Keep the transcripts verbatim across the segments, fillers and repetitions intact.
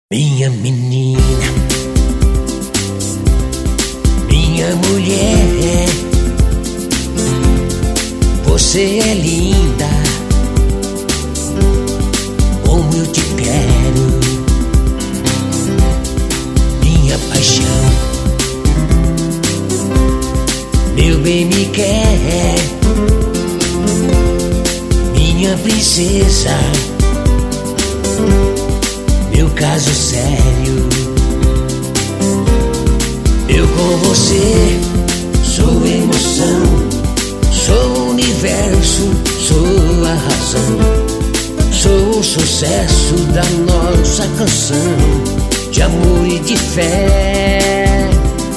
Minha menina, minha mulher, você é linda, como eu te quero. Minha paixão, meu bem me quer. Minha princesa, meu caso sério. Eu com você sou emoção, sou o universo, sou a razão, sou o sucesso da nossa canção de amor e de fé.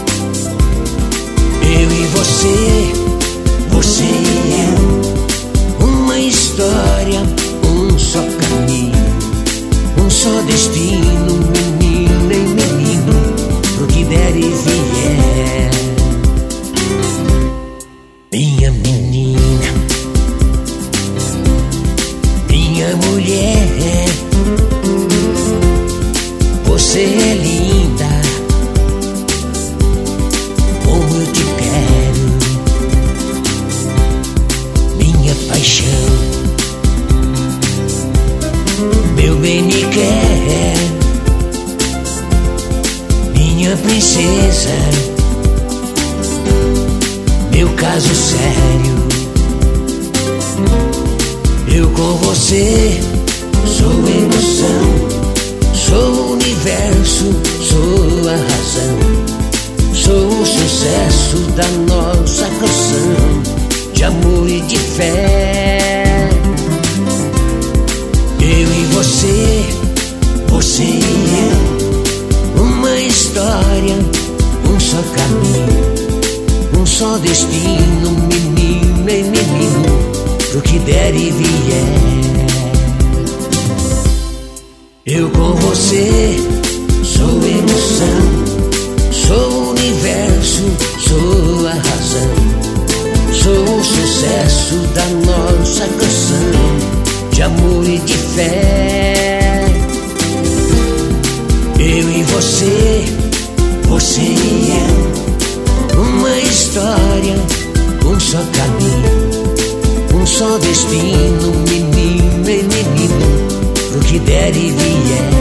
Eu e você, você e eu, uma história, um só caminho, um só destino, menina e menino, pro que der e vier. Minha menina, minha mulher, você é linda, como eu te quero. Minha paixão, meu bem me quer. Minha princesa, meu caso sério. Eu com você sou emoção, sou o universo, sou a razão, sou o sucesso da nossa canção de amor e de fé. Eu e você, você e eu, uma história, um só caminho, um só destino, menina e menino, pro que der e vier. Eu com você sou emoção, sou o universo, sou a razão, sou o sucesso da nossa canção de amor e de fé. Eu e você, você e eu, uma história, um só caminho, um só destino, menina e menino, pro que der e vier.